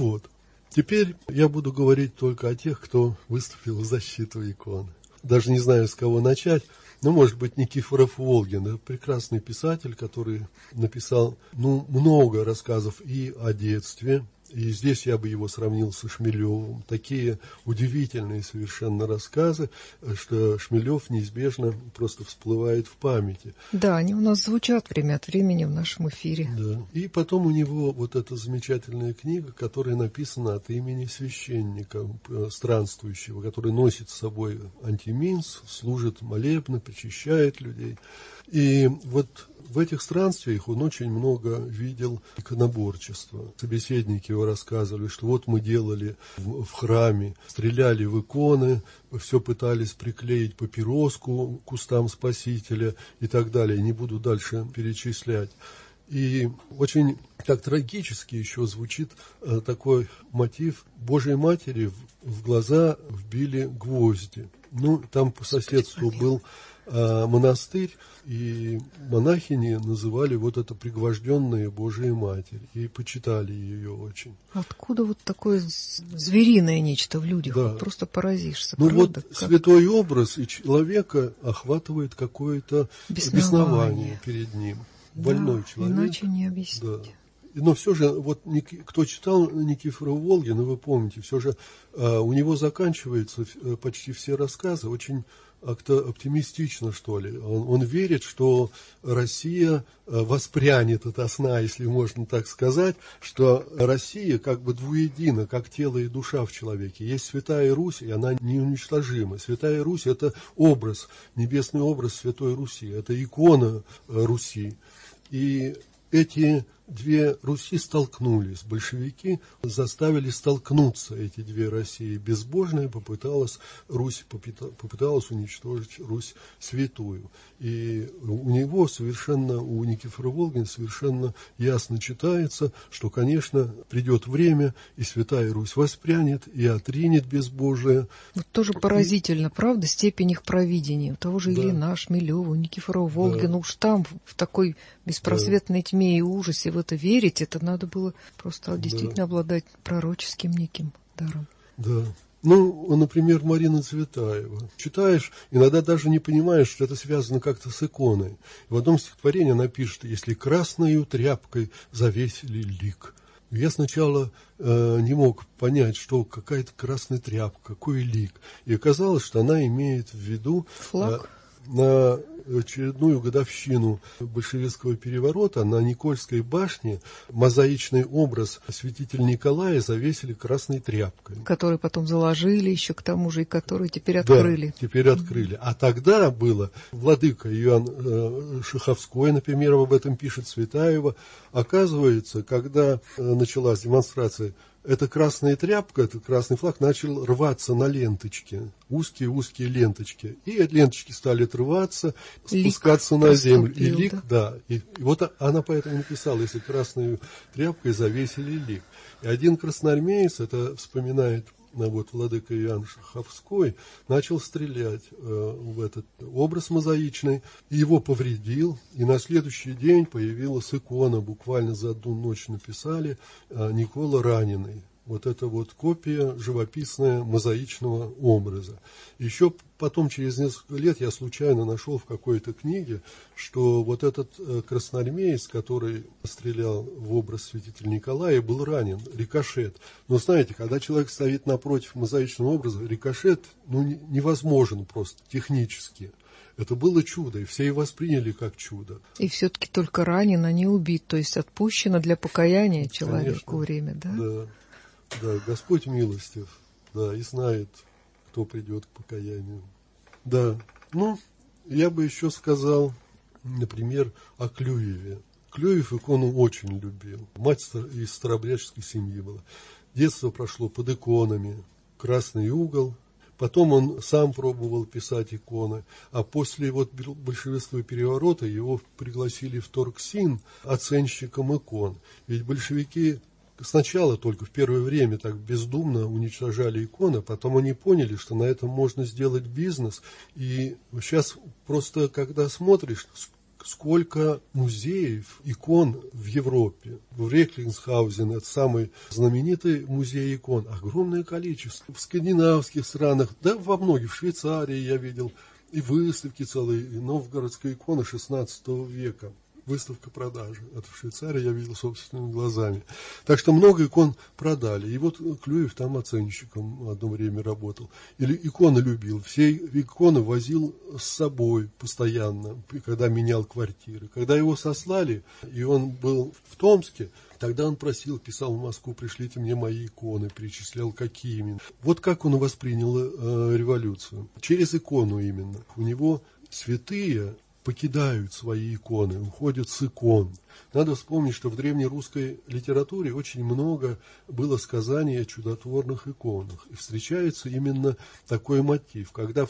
Теперь я буду говорить только о тех, кто выступил в защиту иконы. Даже не знаю, с кого начать. Может быть, Никифоров Волгин, прекрасный писатель, который написал много рассказов и о детстве. И здесь я бы его сравнил со Шмелевым. Такие удивительные совершенно рассказы, что Шмелев неизбежно просто всплывает в памяти. Да, они у нас звучат время от времени в нашем эфире. Да. И потом у него вот эта замечательная книга, которая написана от имени священника странствующего, который носит с собой антиминс, служит молебны, причащает людей. И вот в этих странствиях он очень много видел иконоборчества. Собеседники его рассказывали, что вот мы делали в храме, стреляли в иконы, все пытались приклеить папироску к кустам Спасителя и так далее. Не буду дальше перечислять. И очень так трагически еще звучит такой мотив. Божьей Матери в глаза вбили гвозди. Там по соседству был монастырь, и монахини называли вот это пригвожденная Божия Матерь, и почитали ее очень. Откуда вот такое звериное нечто в людях? Да. Просто поразишься. Правда? Святой образ и человека охватывает какое-то беснование перед ним. Больной человек. Иначе не объяснить. Да. Но все же, кто читал Никифорова Волгина, вы помните, все же у него заканчиваются почти все рассказы очень как-то оптимистично, что ли. Он верит, что Россия воспрянет ото сна, если можно так сказать, что Россия как бы двуедина, как тело и душа в человеке. Есть Святая Русь, и она неуничтожима. Святая Русь – это образ, небесный образ Святой Руси, это икона Руси. И эти две Руси столкнулись. Большевики заставили столкнуться эти две России. Безбожная попыталась уничтожить Русь святую. И у Никифора Волгина совершенно ясно читается, что, конечно, придет время, и Святая Русь воспрянет, и отринет безбожие. Вот тоже поразительно, правда, степень их провидения. У того же Ильина, Шмелева, Никифора Волгина, уж там в такой беспросветной тьме и ужасе в это верить, это надо было просто действительно обладать пророческим неким даром. Да. Например, Марина Цветаева. Читаешь, иногда даже не понимаешь, что это связано как-то с иконой. В одном стихотворении она пишет: «Если красною тряпкой завесили лик». Я сначала не мог понять, что какая-то красная тряпка, какой лик. И оказалось, что она имеет в виду... Флаг? на очередную годовщину большевистского переворота на Никольской башне мозаичный образ святителя Николая завесили красной тряпкой. Который потом заложили еще к тому же, и который теперь открыли. Да, теперь открыли. А тогда было, владыка Иоанн Шаховской, например, об этом пишет, Цветаева. Оказывается, когда началась демонстрация, эта красная тряпка, этот красный флаг начал рваться на ленточки, узкие-узкие ленточки. И ленточки стали отрываться, спускаться на землю. И лик, да. И вот она поэтому написала, если красной тряпкой завесили лик. И один красноармеец, это вспоминает вот владыка Иоанн Шаховской, начал стрелять в этот образ мозаичный, и его повредил, и на следующий день появилась икона, буквально за одну ночь написали, Никола раненый. Вот это вот копия живописная мозаичного образа. Еще потом, через несколько лет, я случайно нашел в какой-то книге, что вот этот красноармеец, который стрелял в образ святителя Николая, был ранен, рикошет. Но знаете, когда человек стоит напротив мозаичного образа, рикошет невозможен просто технически. Это было чудо, и все и восприняли как чудо. И все-таки только ранен, а не убит, то есть отпущено для покаяния человеку время, да? Да. Да, Господь милостив, да, и знает, кто придет к покаянию. Да, я бы еще сказал, например, о Клюеве. Клюев икону очень любил. Мать из старообрядческой семьи была. Детство прошло под иконами, красный угол. Потом он сам пробовал писать иконы, а после большевистского переворота его пригласили в Торгсин оценщиком икон. Ведь большевики сначала только в первое время так бездумно уничтожали иконы, потом они поняли, что на этом можно сделать бизнес. И сейчас просто, когда смотришь, сколько музеев, икон в Европе. В Рехлинсхаузен, это самый знаменитый музей икон, огромное количество. В скандинавских странах, да во многих, в Швейцарии я видел, и выставки целые, и новгородская икона XVI века. Выставка продажи. Это в Швейцарии я видел собственными глазами. Так что много икон продали. И вот Клюев там оценщиком одно время работал. Или иконы любил. Все иконы возил с собой постоянно, когда менял квартиры. Когда его сослали, и он был в Томске, тогда он писал в Москву, пришлите мне мои иконы, перечислял какими. Вот как он воспринял революцию. Через икону именно. У него святые покидают свои иконы, уходят с икон. Надо вспомнить, что в древнерусской литературе очень много было сказаний о чудотворных иконах. И встречается именно такой мотив. Когда в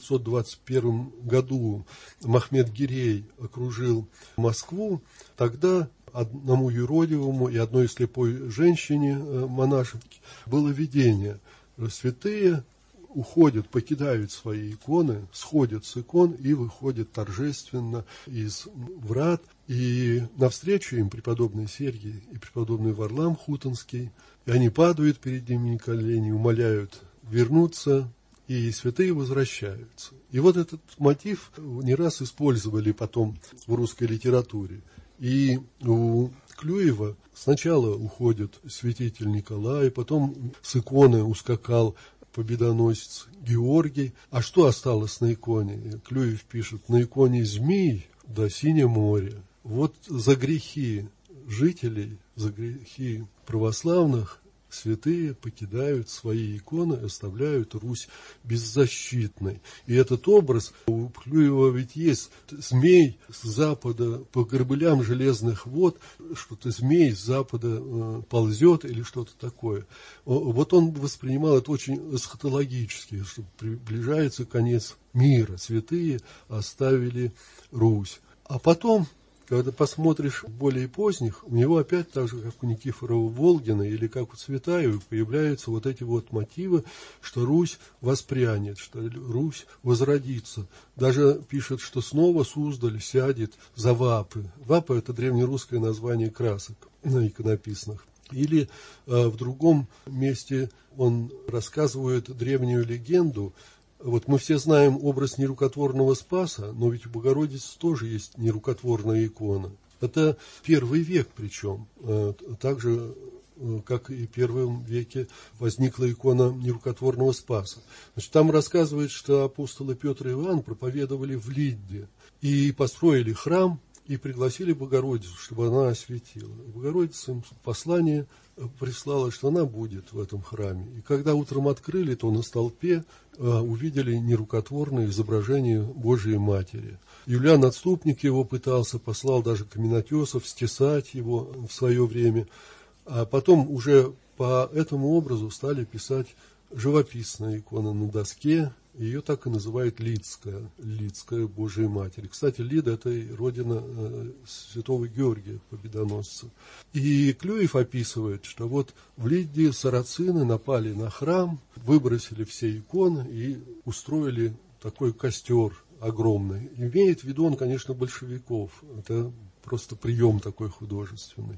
1521 году Махмед Гирей окружил Москву, тогда одному юродивому и одной слепой женщине, монашке, было видение. Святые уходят, покидают свои иконы, сходят с икон и выходят торжественно из врат. И навстречу им преподобный Сергий и преподобный Варлам Хутонский. И они падают перед ними на колени, умоляют вернуться, и святые возвращаются. И вот этот мотив не раз использовали потом в русской литературе. И у Клюева сначала уходит святитель Николай, потом с иконы ускакал победоносец Георгий. А что осталось на иконе? Клюев пишет: на иконе змей да синее море. Вот за грехи жителей, за грехи православных святые покидают свои иконы, оставляют Русь беззащитной. И этот образ у Клюева ведь есть. Змей с запада по горбылям железных вод, что-то змей с запада ползет или что-то такое. Вот он воспринимал это очень эсхатологически, что приближается конец мира. Святые оставили Русь. А потом, когда посмотришь более поздних, у него опять так же, как у Никифорова Волгина или как у Цветаева, появляются вот эти вот мотивы, что Русь воспрянет, что Русь возродится. Даже пишет, что снова Суздаль сядет за Вапы. Вапа – это древнерусское название красок на иконописных. Или в другом месте он рассказывает древнюю легенду. Вот мы все знаем образ нерукотворного Спаса, но ведь у Богородицы тоже есть нерукотворная икона. Это 1 век причем. Также как и в первом веке возникла икона нерукотворного Спаса. Значит, там рассказывает, что апостолы Петр и Иоанн проповедовали в Лидде и построили храм, и пригласили Богородицу, чтобы она осветила. Богородица им послание прислала, что она будет в этом храме. И когда утром открыли, то на столпе увидели нерукотворное изображение Божией Матери. Юлиан Отступник его пытался, послал даже каменотесов стесать его в свое время. А потом уже по этому образу стали писать живописная икона на доске. Ее так и называют Лидская Божией Матери. Кстати, Лида – это родина святого Георгия Победоносца. И Клюев описывает, что вот в Лидде сарацины напали на храм, выбросили все иконы и устроили такой костер огромный. Имеет в виду он, конечно, большевиков. Это просто прием такой художественный.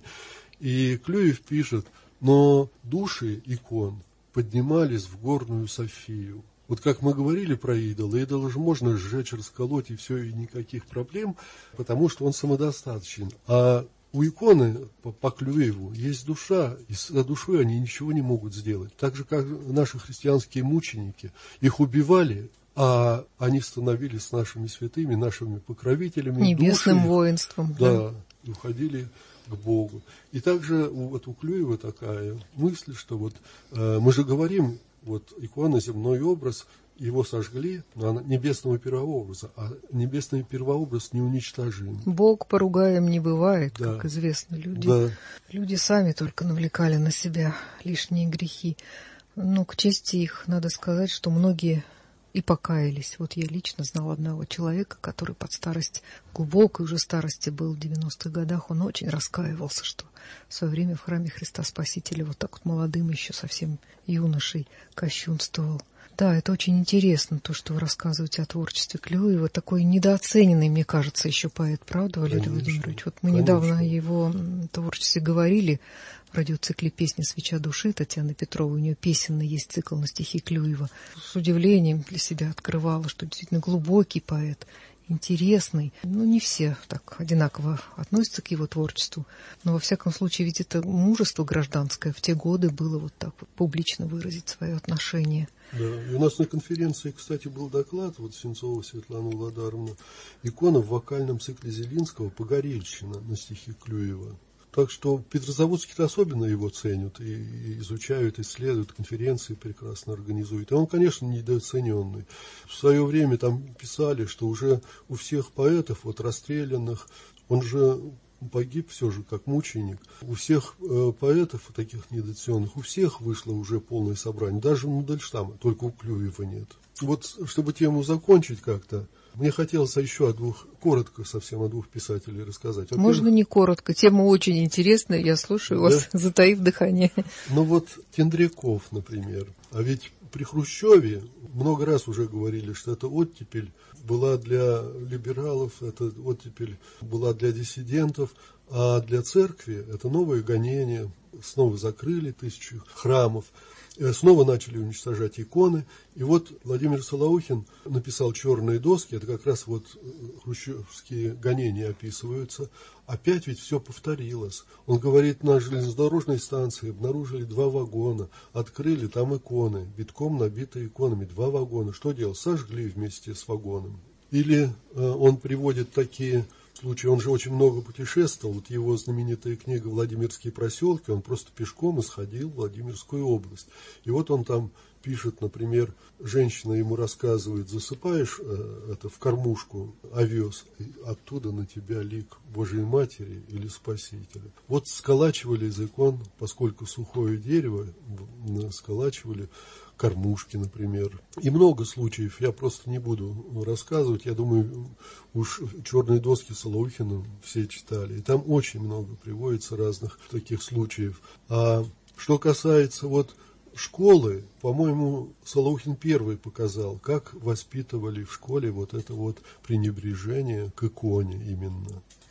И Клюев пишет: но души икон поднимались в горную Софию. Вот как мы говорили про идола, идола же можно сжечь, расколоть, и все, и никаких проблем, потому что он самодостаточен. А у иконы по Клюеву есть душа, и с душой они ничего не могут сделать. Так же, как наши христианские мученики. Их убивали, а они становились нашими святыми, нашими покровителями. Небесным души, воинством. Да, и уходили к Богу. И также вот у Клюева такая мысль, что вот мы же говорим, вот икона, земной образ, его сожгли, но небесного первообраза, а небесный первообраз неуничтожим. Бог поругаем не бывает, Да. как известно. Да. Люди сами только навлекали на себя лишние грехи. Но к чести их надо сказать, что многие и покаялись. Вот я лично знал одного человека, который под старость, глубокой уже старости был в 90-х годах, он очень раскаивался, что в свое время в храме Христа Спасителя вот так вот молодым еще совсем юношей кощунствовал. Да, это очень интересно, то, что вы рассказываете о творчестве Клюева. Такой недооцененный, мне кажется, еще поэт, правда, Валерий Владимирович? Вот мы недавно о его творчестве говорили в радиоцикле «Песня свеча души» Татьяны Петровой. У нее песенный есть цикл на стихи Клюева. С удивлением для себя открывала, что действительно глубокий поэт, интересный. Ну, не все так одинаково относятся к его творчеству, но, во всяком случае, ведь это мужество гражданское в те годы было вот так вот публично выразить свое отношение. Да. И у нас на конференции, кстати, был доклад, вот Сенцова Светлана Владаровна, икона в вокальном цикле Зелинского «Погорельщина» на стихи Клюева. Так что Петрозаводске-то особенно его ценят и изучают, исследуют, конференции прекрасно организуют. И он, конечно, недооцененный. В свое время там писали, что уже у всех поэтов, вот расстрелянных, он же погиб все же как мученик. У всех поэтов, таких недооцененных, у всех вышло уже полное собрание. Даже у Мандельштама, только у Клюева нет. Вот, чтобы тему закончить как-то, мне хотелось еще коротко совсем о двух писателях рассказать. Можно не коротко, тема очень интересная, я слушаю вас, затаив дыхание. Ну вот Тендряков, например. А ведь при Хрущеве много раз уже говорили, что это оттепель была для либералов, это оттепель была для диссидентов, а для церкви это новое гонение. Снова закрыли 1000 храмов. Снова начали уничтожать иконы. И вот Владимир Солоухин написал «Черные доски». Это как раз вот хрущевские гонения описываются. Опять ведь все повторилось. Он говорит, на железнодорожной станции обнаружили 2 вагона. Открыли, там иконы. Битком набиты иконами. 2 вагона. Что делать? Сожгли вместе с вагоном. Или он приводит такие случаи. Он же очень много путешествовал. Вот его знаменитая книга «Владимирские проселки», он просто пешком исходил в Владимирскую область. И вот он там пишет, например, женщина ему рассказывает: засыпаешь это в кормушку овес, и оттуда на тебя лик Божией Матери или Спасителя. Вот сколачивали из икон, поскольку сухое дерево, сколачивали кормушки, например. И много случаев, я просто не буду рассказывать. Я думаю, уж «Черные доски» Солоухина все читали. И там очень много приводится разных таких случаев. А что касается вот школы, по-моему, Солоухин первый показал, как воспитывали в школе вот это вот пренебрежение к иконе именно.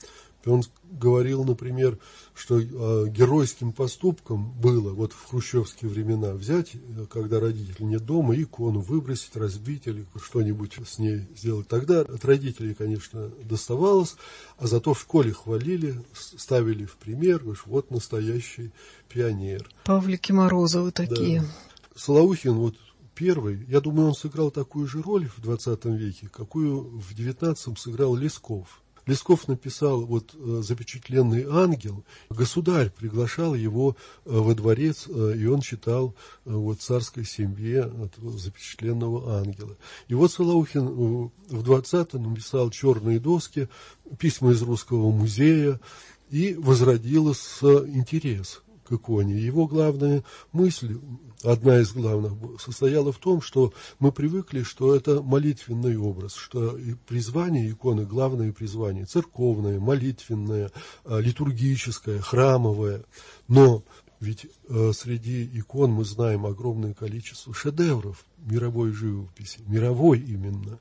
И он говорил, например, что геройским поступком было вот в хрущевские времена взять, когда родителей нет дома, икону выбросить, разбить или что-нибудь с ней сделать. Тогда от родителей, конечно, доставалось, а зато в школе хвалили, ставили в пример, вот настоящий пионер. Павлики Морозовы такие. Да. Солоухин вот первый, я думаю, он сыграл такую же роль в 20 веке, какую в 19 сыграл Лесков. Лесков написал вот «Запечатленный ангел». Государь приглашал его во дворец, и он читал вот царской семье от запечатленного ангела. И вот Солоухин в 20-м написал «Черные доски», письма из Русского музея, и возродилось интерес к иконе. Его главная мысль, одна из главных, состояла в том, что мы привыкли, что это молитвенный образ, что и призвание иконы, главное призвание, церковное, молитвенное, литургическое, храмовое. Но ведь среди икон мы знаем огромное количество шедевров мировой живописи, мировой именно.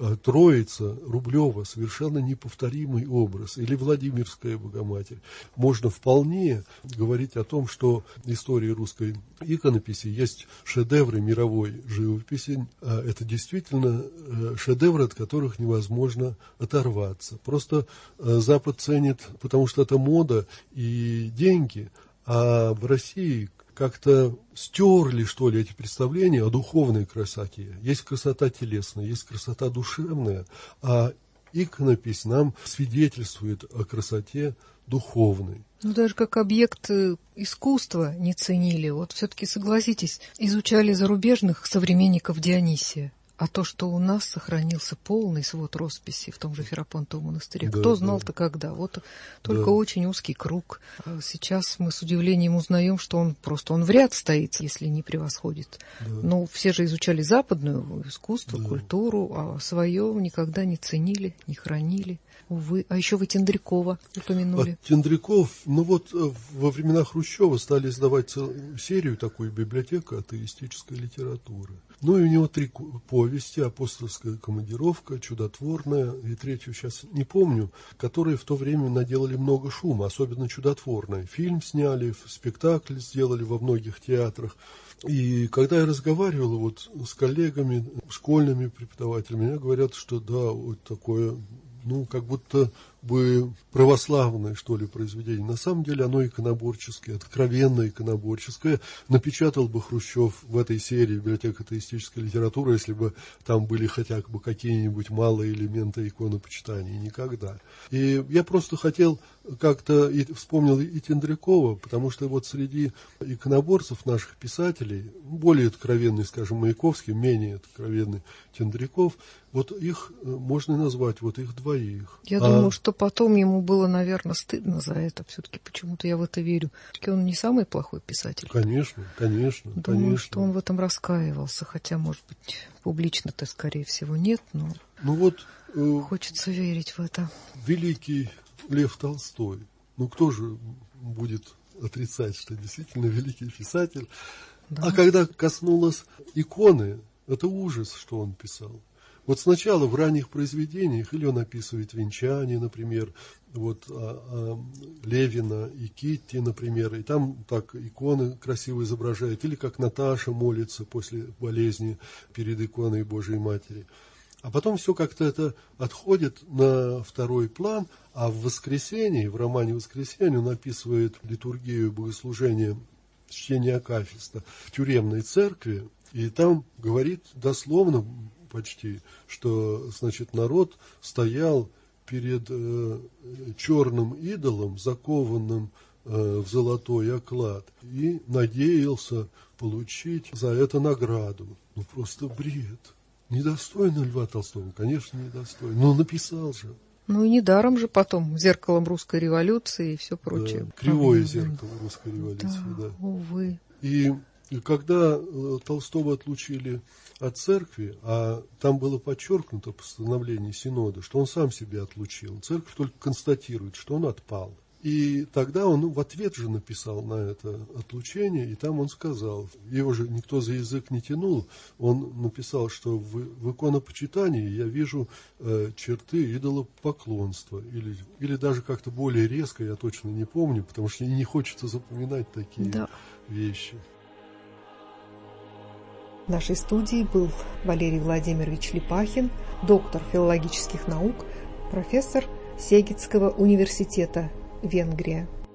Троица Рублева, совершенно неповторимый образ, или Владимирская Богоматерь. Можно вполне говорить о том, что в истории русской иконописи есть шедевры мировой живописи. Это действительно шедевры, от которых невозможно оторваться. Просто Запад ценит, потому что это мода и деньги, а в России как-то стерли, что ли, эти представления о духовной красоте. Есть красота телесная, есть красота душевная, а иконопись нам свидетельствует о красоте духовной. Ну, даже как объект искусства не ценили. Вот все-таки, согласитесь, изучали зарубежных современников Дионисия. А то, что у нас сохранился полный свод росписи в том же Ферапонтовом монастыре, да, кто знал-то когда? Вот только очень узкий круг. Сейчас мы с удивлением узнаем, что он в ряд стоит, если не превосходит. Да. Но все же изучали западное искусство, культуру, а свое никогда не ценили, не хранили. Увы. А еще вы Тендрякова упомянули. Тендряков, во времена Хрущева стали издавать серию, такую библиотеку атеистической литературы. И у него 3 повести: «Апостольская командировка», «Чудотворная» и третью сейчас не помню, которые в то время наделали много шума, особенно «Чудотворная». Фильм сняли, спектакль сделали во многих театрах. И когда я разговаривал с коллегами, школьными преподавателями, мне говорят, что да, вот такое, как будто бы православное, что ли, произведение. На самом деле оно иконоборческое, откровенно иконоборческое. Напечатал бы Хрущев в этой серии «Библиотека атеистической литературы», если бы там были хотя бы какие-нибудь малые элементы иконопочитания. Никогда. И я просто хотел как-то, вспомнил и Тендрякова, потому что вот среди иконоборцев наших писателей, более откровенный, скажем, Маяковский, менее откровенный Тендряков, вот их можно назвать, вот их двоих. Я думаю, что потом ему было, наверное, стыдно за это. Все-таки почему-то я в это верю. Все-таки он не самый плохой писатель. Конечно. Думаю, что он в этом раскаивался, хотя, может быть, публично-то, скорее всего, нет, но хочется верить в это. Великий Лев Толстой. Кто же будет отрицать, что действительно великий писатель? Да. А когда коснулось иконы, это ужас, что он писал. Вот сначала в ранних произведениях, или он описывает венчание, например, Левина и Китти, например, и там так иконы красиво изображают, или как Наташа молится после болезни перед иконой Божией Матери. А потом все как-то это отходит на второй план, а в «Воскресенье», в романе «Воскресенье» он описывает литургию богослужения чтения акафиста в тюремной церкви, и там говорит дословно почти, что, народ стоял перед черным идолом, закованным в золотой оклад, и надеялся получить за это награду. Просто бред. Недостойно Льва Толстого? Конечно, недостойно. Но написал же. И недаром же потом «Зеркалом русской революции» и все прочее. Да, кривое зеркало русской революции. Да. Увы. И когда Толстого отлучили от церкви, а там было подчеркнуто в постановлении Синода, что он сам себя отлучил, церковь только констатирует, что он отпал. И тогда он в ответ же написал на это отлучение, и там он сказал, его же никто за язык не тянул, он написал, что в иконопочитании я вижу черты идолопоклонства, или даже как-то более резко, я точно не помню, потому что не хочется запоминать такие вещи. В нашей студии был Валерий Владимирович Липахин, доктор филологических наук, профессор Сегедского университета, Венгрия.